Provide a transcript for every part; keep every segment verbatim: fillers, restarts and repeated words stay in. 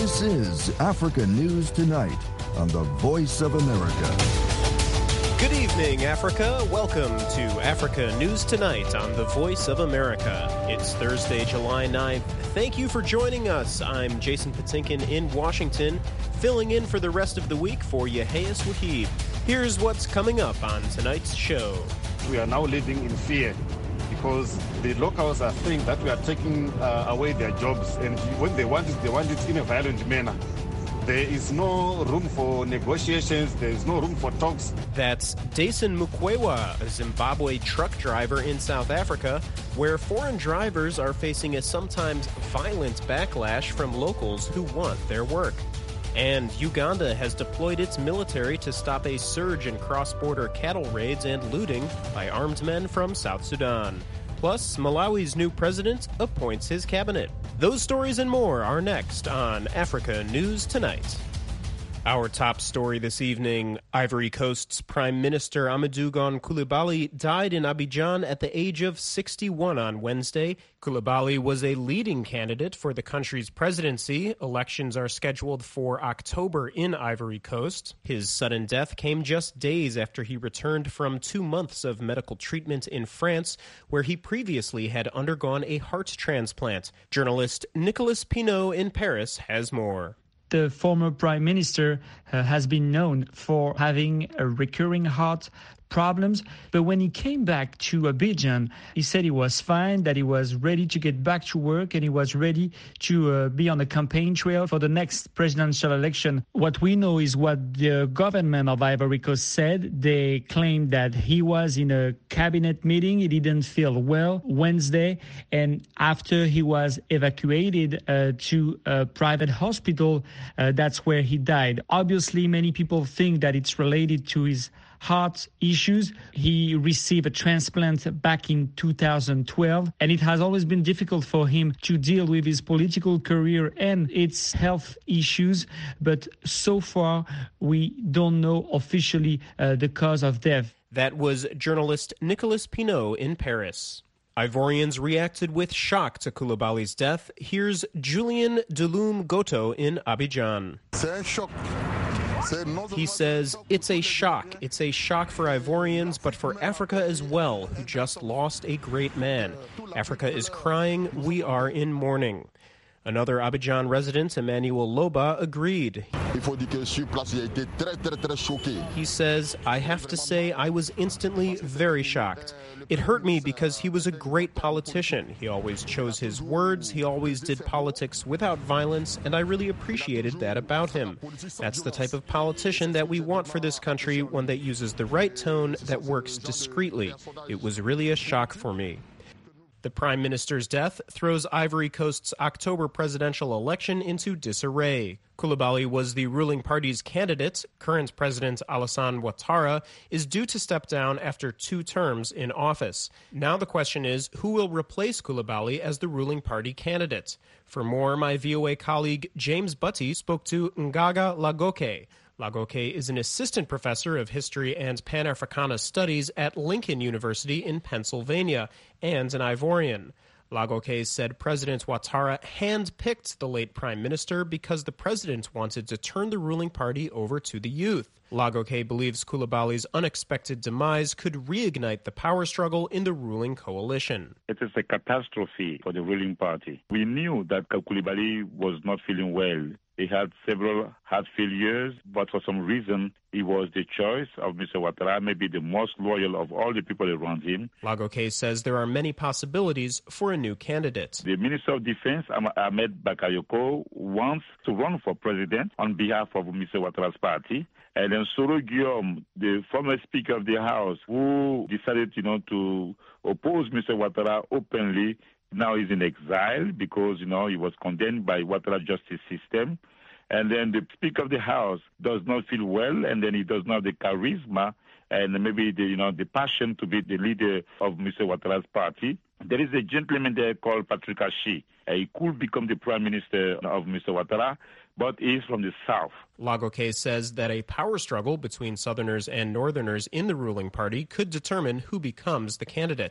This is Africa News Tonight on the Voice of America. Good evening, Africa. Welcome to Africa News Tonight on the Voice of America. It's Thursday, July ninth. Thank you for joining us. I'm Jason Patinkin in Washington, filling in for the rest of the week for Yaheyas Wahib. Here's what's coming up on tonight's show. We are now living in fear because the locals are saying that we are taking uh, away their jobs, and when they want it, they want it in a violent manner. There is no room for negotiations. There is no room for talks. That's Dason Mukwewa, a Zimbabwe truck driver in South Africa, where foreign drivers are facing a sometimes violent backlash from locals who want their work. And Uganda has deployed its military to stop a surge in cross-border cattle raids and looting by armed men from South Sudan. Plus, Malawi's new president appoints his cabinet. Those stories and more are next on Africa News Tonight. Our top story this evening, Ivory Coast's Prime Minister Amadou Gon Coulibaly died in Abidjan at the age of sixty-one on Wednesday. Coulibaly was a leading candidate for the country's presidency. Elections are scheduled for October in Ivory Coast. His sudden death came just days after he returned from two months of medical treatment in France, where he previously had undergone a heart transplant. Journalist Nicolas Pinault in Paris has more. The former prime minister uh, has been known for having a recurring heart problems, but when he came back to Abidjan, he said he was fine, that he was ready to get back to work, and he was ready to uh, be on the campaign trail for the next presidential election. What we know is what the government of Ivory Coast said. They claimed that he was in a cabinet meeting, he didn't feel well Wednesday, and after he was evacuated uh, to a private hospital, uh, that's where he died. Obviously, many people think that it's related to his heart issues. He received a transplant back in two thousand twelve, and it has always been difficult for him to deal with his political career and its health issues. But so far, we don't know officially uh, the cause of death. That was journalist Nicolas Pinault in Paris. Ivorians reacted with shock to Coulibaly's death. Here's Julien Deloum Goto in Abidjan. C'est un choc. He says, it's a shock. It's a shock for Ivorians, but for Africa as well, who just lost a great man. Africa is crying. We are in mourning. Another Abidjan resident, Emmanuel Loba, agreed. He says, I have to say I was instantly very shocked. It hurt me because he was a great politician. He always chose his words, he always did politics without violence, and I really appreciated that about him. That's the type of politician that we want for this country, one that uses the right tone, that works discreetly. It was really a shock for me. The Prime Minister's death throws Ivory Coast's October presidential election into disarray. Coulibaly was the ruling party's candidate. Current President Alassane Ouattara is due to step down after two terms in office. Now the question is, who will replace Coulibaly as the ruling party candidate? For more, my V O A colleague James Butty spoke to Ngaga Lagoke. Lagoke is an assistant professor of history and Pan-Africana studies at Lincoln University in Pennsylvania and an Ivorian. Lagoke said President Ouattara hand-picked the late prime minister because the president wanted to turn the ruling party over to the youth. Lagoke believes Coulibaly's unexpected demise could reignite the power struggle in the ruling coalition. It is a catastrophe for the ruling party. We knew that Coulibaly was not feeling well. He had several heart failures, but for some reason, he was the choice of Mister Ouattara, maybe the most loyal of all the people around him. Lagoke says there are many possibilities for a new candidate. The Minister of Defense, Ahmed Bakayoko, wants to run for president on behalf of Mister Ouattara's party. And then Soro Guillaume, the former Speaker of the House, who decided, you know, to oppose Mister Ouattara openly, now he's in exile because, you know, he was condemned by Ouattara justice system. And then the Speaker of the House does not feel well, and then he does not have the charisma and maybe the, you know, the passion to be the leader of Mister Ouattara's party. There is a gentleman there called Patrick Ashi. Uh, he could become the prime minister of Mister Ouattara, but he's from the south. Lagoke says that a power struggle between Southerners and Northerners in the ruling party could determine who becomes the candidate.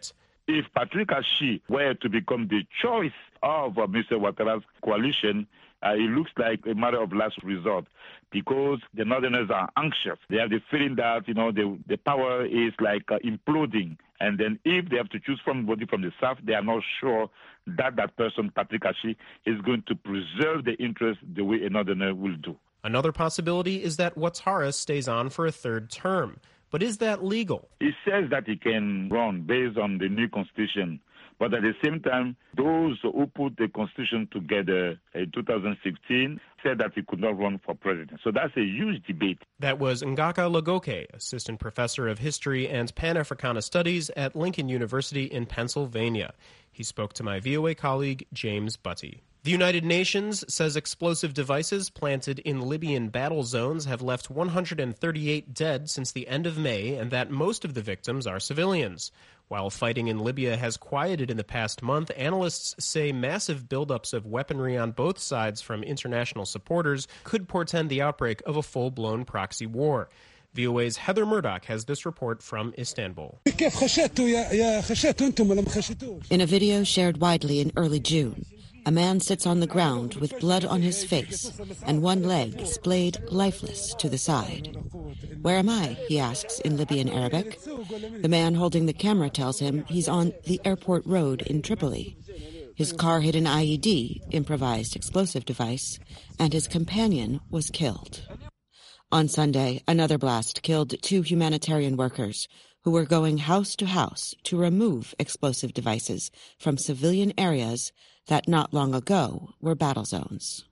If Patrick Ashi were to become the choice of uh, Mister Ouattara's coalition, uh, it looks like a matter of last resort because the Northerners are anxious. They have the feeling that, you know, the, the power is like uh, imploding. And then if they have to choose somebody from the South, they are not sure that that person, Patrick Ashi, is going to preserve the interest the way a Northerner will do. Another possibility is that Ouattara stays on for a third term. But is that legal? He says that he can run based on the new constitution. But at the same time, those who put the constitution together in two thousand sixteen said that he could not run for president. So that's a huge debate. That was Ngaka Lagoke, assistant professor of history and Pan-Africana studies at Lincoln University in Pennsylvania. He spoke to my V O A colleague, James Butty. The United Nations says explosive devices planted in Libyan battle zones have left one hundred thirty-eight dead since the end of May, and that most of the victims are civilians. While fighting in Libya has quieted in the past month, analysts say massive buildups of weaponry on both sides from international supporters could portend the outbreak of a full-blown proxy war. V O A's Heather Murdoch has this report from Istanbul. In a video shared widely in early June, a man sits on the ground with blood on his face and one leg splayed lifeless to the side. "Where am I?" he asks in Libyan Arabic. The man holding the camera tells him he's on the airport road in Tripoli. His car hit an I E D, improvised explosive device, and his companion was killed. On Sunday, another blast killed two humanitarian workers who were going house to house to remove explosive devices from civilian areas that not long ago were battle zones.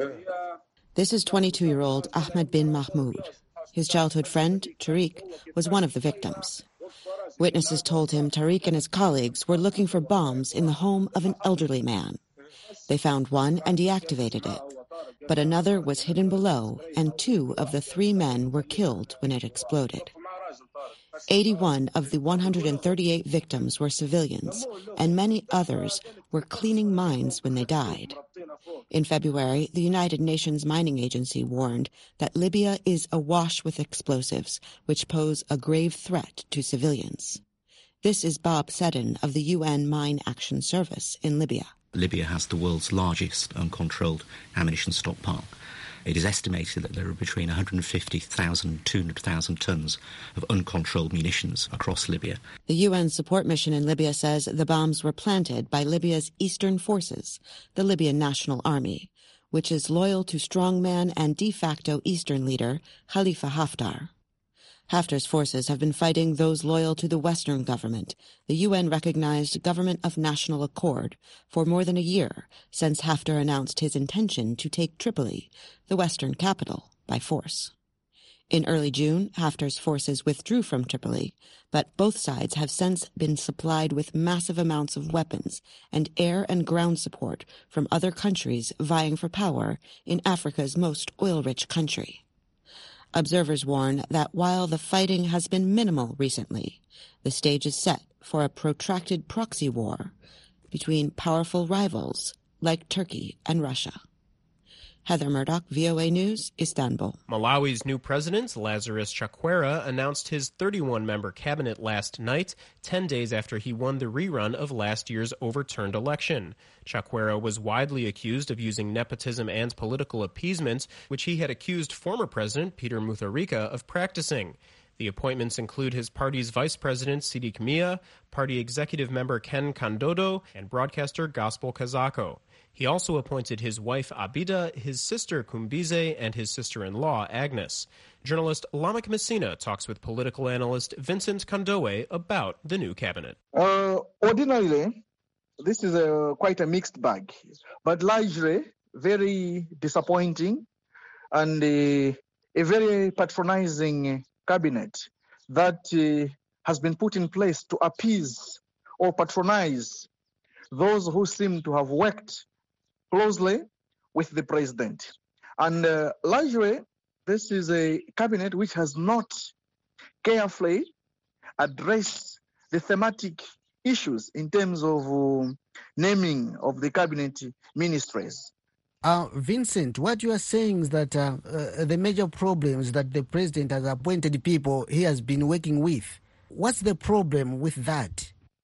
This is twenty-two-year-old Ahmed bin Mahmoud. His childhood friend, Tariq, was one of the victims. Witnesses told him Tariq and his colleagues were looking for bombs in the home of an elderly man. They found one and deactivated it, but another was hidden below, and two of the three men were killed when it exploded. eighty-one of the one hundred thirty-eight victims were civilians, and many others were cleaning mines when they died. In February, the United Nations Mining Agency warned that Libya is awash with explosives, which pose a grave threat to civilians. This is Bob Seddon of the U N Mine Action Service in Libya. Libya has the world's largest uncontrolled ammunition stockpile. It is estimated that there are between one hundred fifty thousand and two hundred thousand tons of uncontrolled munitions across Libya. The U N support mission in Libya says the bombs were planted by Libya's Eastern Forces, the Libyan National Army, which is loyal to strongman and de facto Eastern leader Khalifa Haftar. Haftar's forces have been fighting those loyal to the Western government, the U N-recognized Government of National Accord, for more than a year since Haftar announced his intention to take Tripoli, the Western capital, by force. In early June, Haftar's forces withdrew from Tripoli, but both sides have since been supplied with massive amounts of weapons and air and ground support from other countries vying for power in Africa's most oil-rich country. Observers warn that while the fighting has been minimal recently, the stage is set for a protracted proxy war between powerful rivals like Turkey and Russia. Heather Murdoch, V O A News, Istanbul. Malawi's new president, Lazarus Chakwera, announced his thirty-one member cabinet last night, ten days after he won the rerun of last year's overturned election. Chakwera was widely accused of using nepotism and political appeasement, which he had accused former president Peter Mutharika of practicing. The appointments include his party's vice president, Sidik Mia, party executive member Ken Kandodo, and broadcaster Gospel Kazako. He also appointed his wife Abida, his sister Kumbize, and his sister-in-law Agnes. Journalist Lamek Messina talks with political analyst Vincent Kandoe about the new cabinet. Uh, ordinarily, this is a, quite a mixed bag, but largely very disappointing and a, a very patronizing cabinet that uh, has been put in place to appease or patronize those who seem to have worked closely with the president. And uh, largely, this is a cabinet which has not carefully addressed the thematic issues in terms of uh, naming of the cabinet ministries. Uh, Vincent, what you are saying is that uh, uh, the major problems that the president has appointed people he has been working with. What's the problem with that?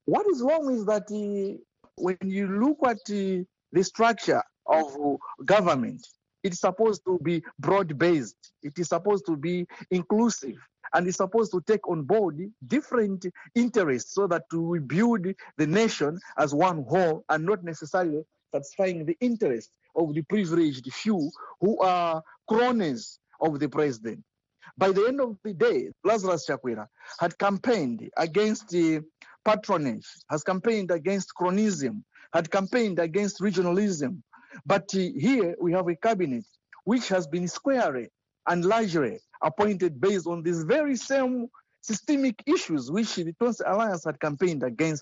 What is wrong is that uh, when you look at uh, the structure of government, it's supposed to be broad-based. It is supposed to be inclusive. And it's supposed to take on board different interests so that we build the nation as one whole and not necessarily satisfying the interests of the privileged few who are cronies of the president. By the end of the day, Lazarus Chakwera had campaigned against the patronage, has campaigned against cronyism, had campaigned against regionalism. But uh, here we have a cabinet which has been squarely and largely appointed based on these very same systemic issues which the Tonse Alliance had campaigned against.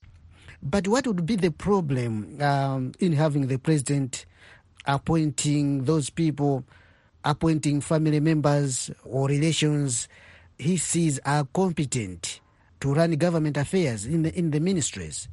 But what would be the problem um, in having the president appointing those people, appointing family members or relations he sees are competent to run government affairs in the, in the ministries?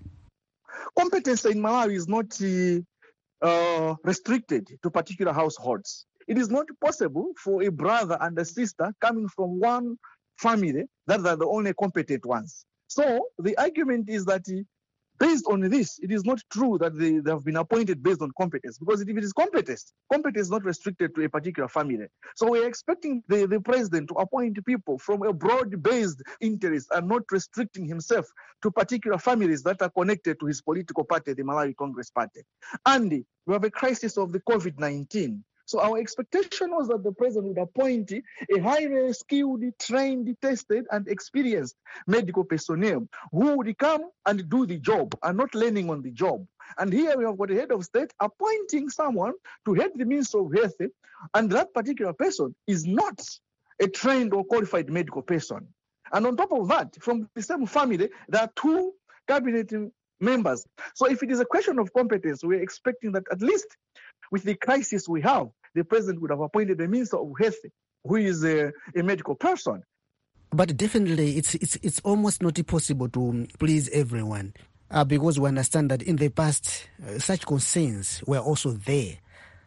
Competence in Malawi is not uh, uh, restricted to particular households. It is not possible for a brother and a sister coming from one family that are the only competent ones. So the argument is that uh, based on this, it is not true that they, they have been appointed based on competence, because if it is competence, competence is not restricted to a particular family. So we are expecting the, the president to appoint people from a broad-based interest and not restricting himself to particular families that are connected to his political party, the Malawi Congress Party. And we have a crisis of the COVID nineteen. So our expectation was that the president would appoint a highly skilled, trained, tested, and experienced medical personnel who would come and do the job and not learning on the job. And here we have got a head of state appointing someone to head the Ministry of Health, and that particular person is not a trained or qualified medical person. And on top of that, from the same family, there are two cabinet members. So if it is a question of competence, we're expecting that at least with the crisis we have, the president would have appointed a Minister of Health who is a, a medical person. But definitely, it's it's it's almost not possible to please everyone uh, because we understand that in the past, uh, such concerns were also there.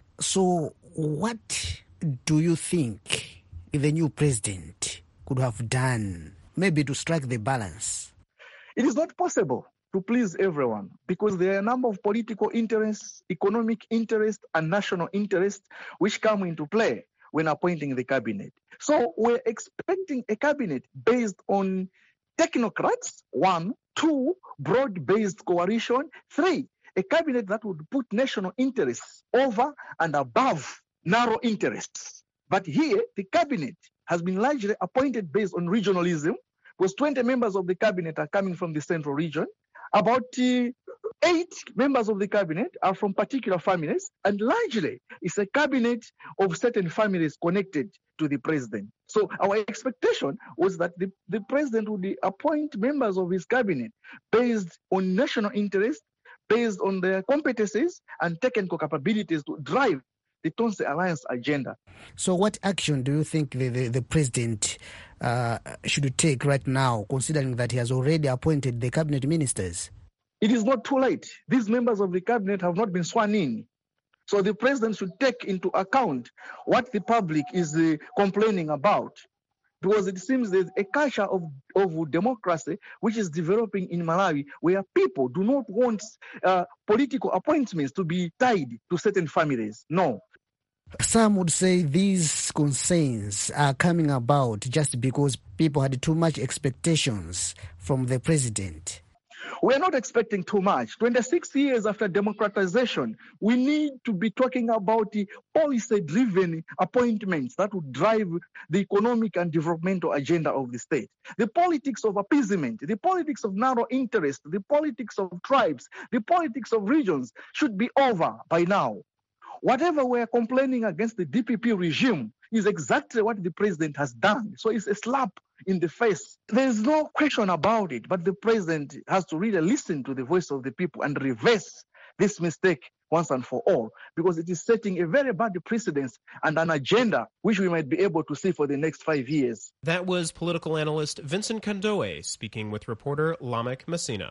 So what do you think the new president could have done, maybe to strike the balance? It is not possible to please everyone because there are a number of political interests, economic interests, and national interests which come into play when appointing the cabinet. So we're expecting a cabinet based on technocrats, one, two, broad-based coalition, three, a cabinet that would put national interests over and above narrow interests. But here, the cabinet has been largely appointed based on regionalism, because twenty members of the cabinet are coming from the central region. About uh, eight members of the cabinet are from particular families, and largely it's a cabinet of certain families connected to the president. So our expectation was that the, the president would appoint members of his cabinet based on national interest, based on their competencies and technical capabilities to drive the Tonse Alliance agenda. So what action do you think the, the, the president uh, should take right now, considering that he has already appointed the cabinet ministers? It is not too late. These members of the cabinet have not been sworn in. So the president should take into account what the public is uh, complaining about. Because it seems there's a culture of, of democracy which is developing in Malawi where people do not want uh, political appointments to be tied to certain families. No. Some would say these concerns are coming about just because people had too much expectations from the president. We are not expecting too much. twenty-six years after democratization, we need to be talking about the policy-driven appointments that would drive the economic and developmental agenda of the state. The politics of appeasement, the politics of narrow interest, the politics of tribes, the politics of regions should be over by now. Whatever we are complaining against the D P P regime is exactly what the president has done. So it's a slap in the face. There's no question about it, but the president has to really listen to the voice of the people and reverse this mistake once and for all, because it is setting a very bad precedence and an agenda which we might be able to see for the next five years. That was political analyst Vincent Kandoe speaking with reporter Lamek Messina.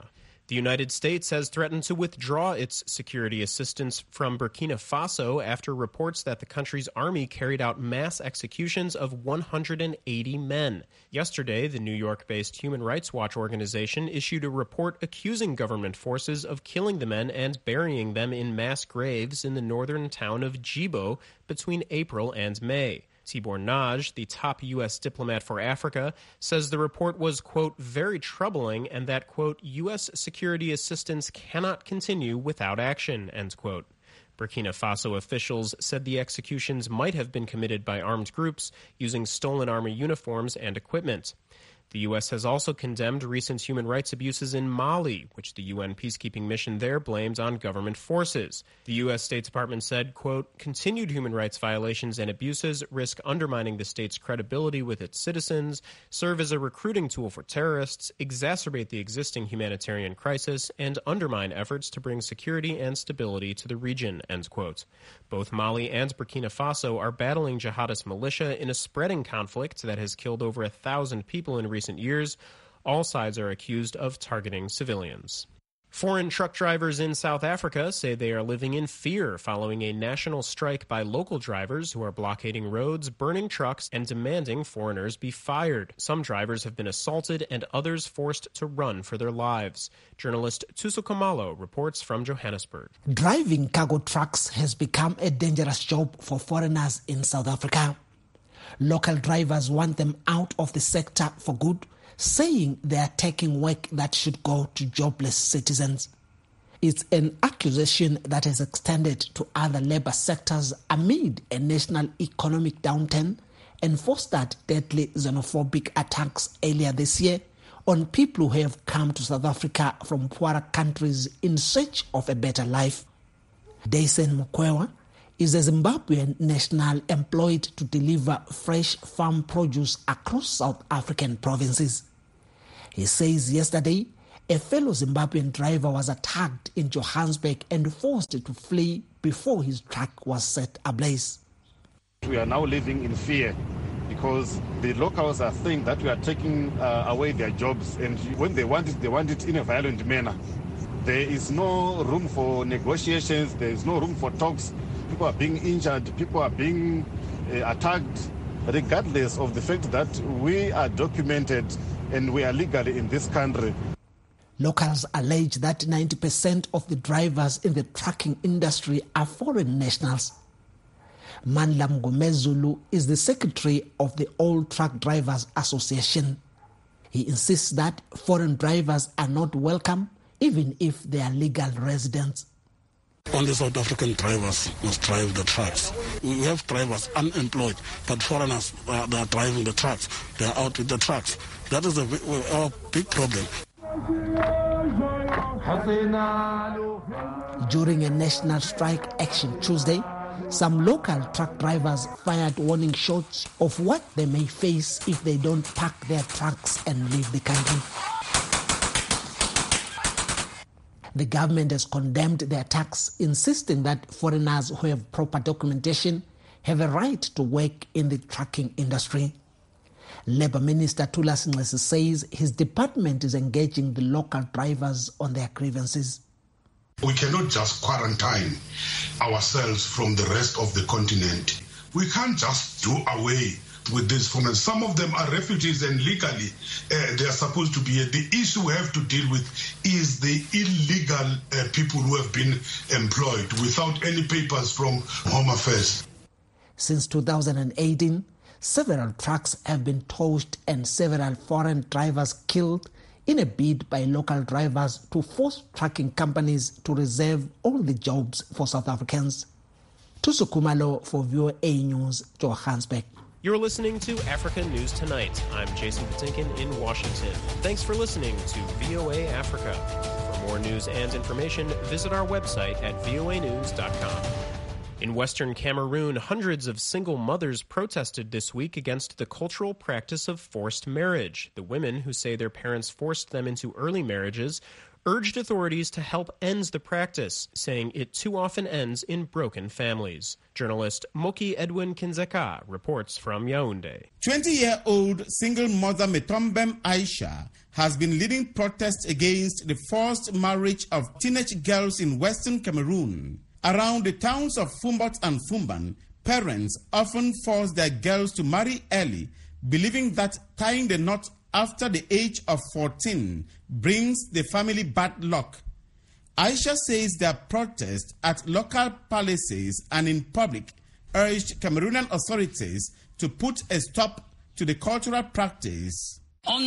The United States has threatened to withdraw its security assistance from Burkina Faso after reports that the country's army carried out mass executions of one hundred eighty men. Yesterday, the New York-based Human Rights Watch organization issued a report accusing government forces of killing the men and burying them in mass graves in the northern town of Djibo between April and May. Tibor Nagy, the top U S diplomat for Africa, says the report was, quote, very troubling and that, quote, U S security assistance cannot continue without action, end quote. Burkina Faso officials said the executions might have been committed by armed groups using stolen army uniforms and equipment. The U S has also condemned recent human rights abuses in Mali, which the U N peacekeeping mission there blamed on government forces. The U S State Department said, quote, continued human rights violations and abuses risk undermining the state's credibility with its citizens, serve as a recruiting tool for terrorists, exacerbate the existing humanitarian crisis, and undermine efforts to bring security and stability to the region, end quote. Both Mali and Burkina Faso are battling jihadist militia in a spreading conflict that has killed over a thousand people in recent years. All sides are accused of targeting civilians. Foreign truck drivers in South Africa say they are living in fear following a national strike by local drivers who are blockading roads, burning trucks, and demanding foreigners be fired. Some drivers have been assaulted and others forced to run for their lives. Journalist Thuso Khumalo reports from Johannesburg. Driving cargo trucks has become a dangerous job for foreigners in South Africa. Local drivers want them out of the sector for good, saying they are taking work that should go to jobless citizens. It's an accusation that has extended to other labor sectors amid a national economic downturn and fostered deadly xenophobic attacks earlier this year on people who have come to South Africa from poorer countries in search of a better life. Daisen Mukwewa is a Zimbabwean national employed to deliver fresh farm produce across South African provinces. He says yesterday, a fellow Zimbabwean driver was attacked in Johannesburg and forced to flee before his truck was set ablaze. We are now living in fear because the locals are saying that we are taking uh, away their jobs, and when they want it, they want it in a violent manner. There is no room for negotiations, there is no room for talks. People are being injured, people are being uh, attacked, regardless of the fact that we are documented and we are legally in this country. Locals allege that ninety percent of the drivers in the trucking industry are foreign nationals. Manlam Gomezulu is the secretary of the All Truck Drivers Association. He insists that foreign drivers are not welcome, even if they are legal residents. Only South African drivers must drive the trucks. We have drivers unemployed, but foreigners uh, they are driving the trucks. They are out with the trucks. That is a, a big problem. During a national strike action Tuesday, some local truck drivers fired warning shots of what they may face if they don't park their trucks and leave the country. The government has condemned the attacks, insisting that foreigners who have proper documentation have a right to work in the trucking industry. Labour Minister Thulas Nxesi says his department is engaging the local drivers on their grievances. We cannot just quarantine ourselves from the rest of the continent. We can't just do away with this foreigners. Some of them are refugees and legally uh, they are supposed to be here. The issue we have to deal with is the illegal uh, people who have been employed without any papers from Home Affairs. Since two thousand eighteen, several trucks have been tossed and several foreign drivers killed in a bid by local drivers to force trucking companies to reserve all the jobs for South Africans. Thuso Khumalo for V O A News, Johannesburg. You're listening to Africa News Tonight. I'm Jason Patinkin in Washington. Thanks for listening to V O A Africa. For more news and information, visit our website at voa news dot com. In Western Cameroon, hundreds of single mothers protested this week against the cultural practice of forced marriage. The women, who say their parents forced them into early marriages, urged authorities to help end the practice, saying it too often ends in broken families. Journalist Moki Edwin Kinzeka reports from Yaoundé. twenty-year-old single mother Metombem Aisha has been leading protests against the forced marriage of teenage girls in Western Cameroon. Around the towns of Fumbat and Fumban, parents often force their girls to marry early, believing that tying the knot after the age of fourteen brings the family bad luck. Aisha says their protest at local palaces and in public urged Cameroonian authorities to put a stop to the cultural practice.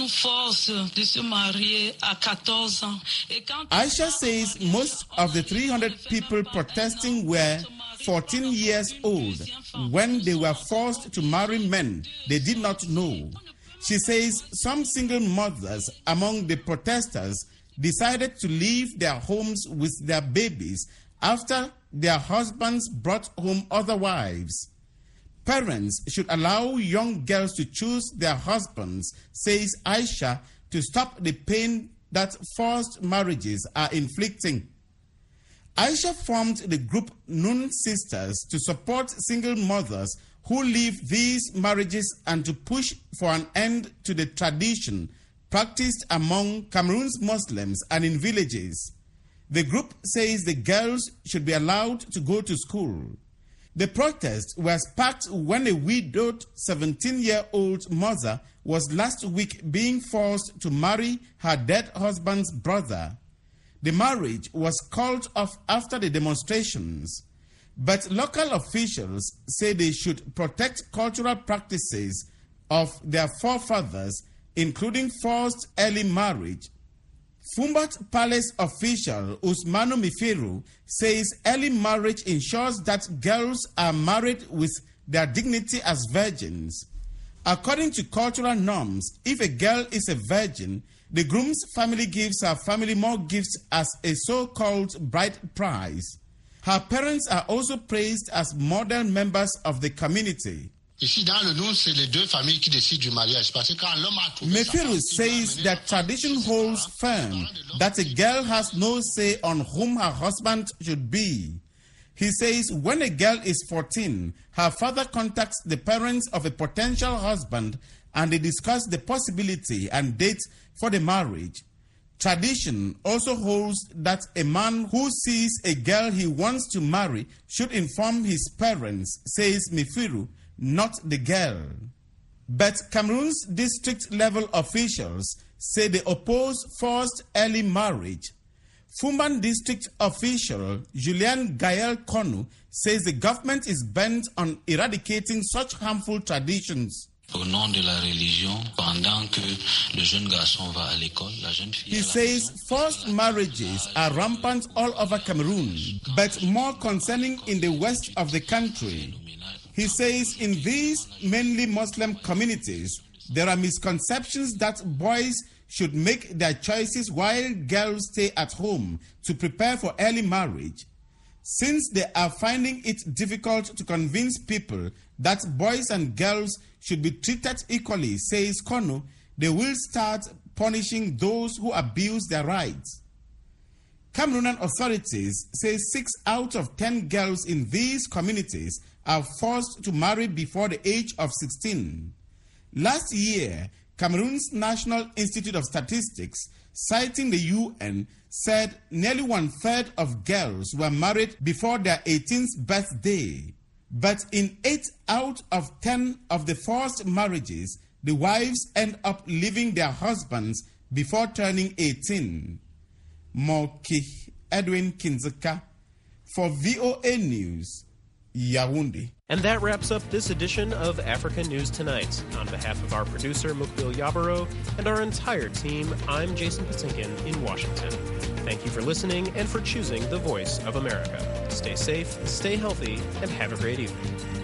Aisha says most of the three hundred people protesting were fourteen years old when they were forced to marry men they did not know. She says some single mothers among the protesters decided to leave their homes with their babies after their husbands brought home other wives. Parents should allow young girls to choose their husbands, says Aisha, to stop the pain that forced marriages are inflicting. Aisha formed the group Nun Sisters to support single mothers who leave these marriages and to push for an end to the tradition practiced among Cameroon's Muslims and in villages. The group says the girls should be allowed to go to school. The protest was sparked when a widowed seventeen-year-old mother was last week being forced to marry her dead husband's brother. The marriage was called off after the demonstrations, but local officials say they should protect cultural practices of their forefathers, including forced early marriage. Fumbat Palace official Usmanu Mifiru says early marriage ensures that girls are married with their dignity as virgins. According to cultural norms, if a girl is a virgin, the groom's family gives her family more gifts as a so-called bride price. Her parents are also praised as model members of the community. Mefiru says that tradition holds firm that a girl has no say on whom her husband should be. He says when a girl is fourteen, her father contacts the parents of a potential husband and they discuss the possibility and date for the marriage. Tradition also holds that a man who sees a girl he wants to marry should inform his parents, says Mifiru, not the girl. But Cameroon's district-level officials say they oppose forced early marriage. Fumban district official Julien Gael Konu says the government is bent on eradicating such harmful traditions. He says forced marriages are rampant all over Cameroon, but more concerning in the west of the country. He says in these mainly Muslim communities, there are misconceptions that boys should make their choices while girls stay at home to prepare for early marriage. Since they are finding it difficult to convince people that boys and girls should be treated equally, says Kono, they will start punishing those who abuse their rights. Cameroonian authorities say six out of ten girls in these communities are forced to marry before the age of sixteen. Last year, Cameroon's National Institute of Statistics, citing the U N, said nearly one-third of girls were married before their eighteenth birthday. But in eight out of ten of the forced marriages, the wives end up leaving their husbands before turning eighteen. Moki Edwin Kinzeka for V O A News, Yaoundé. And that wraps up this edition of Africa News Tonight. On behalf of our producer, Mukbil Yabaro, and our entire team, I'm Jason Patinkin in Washington. Thank you for listening and for choosing the Voice of America. Stay safe, stay healthy, and have a great evening.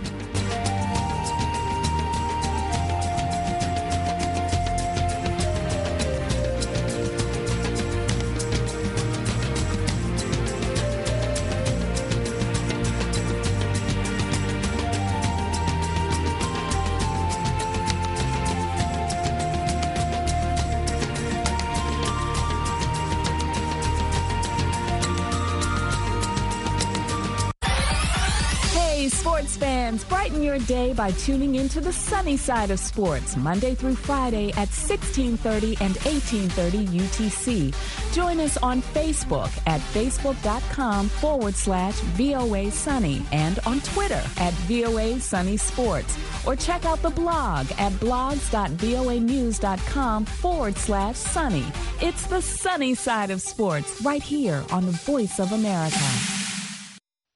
fans, brighten your day by tuning into the sunny side of sports, Monday through Friday at sixteen thirty and eighteen thirty U T C. Join us on Facebook at facebook.com forward slash VOA Sunny and on Twitter at VOA Sunny Sports. Or check out the blog at blogs.voanews.com forward slash sunny. It's the sunny side of sports right here on the Voice of America.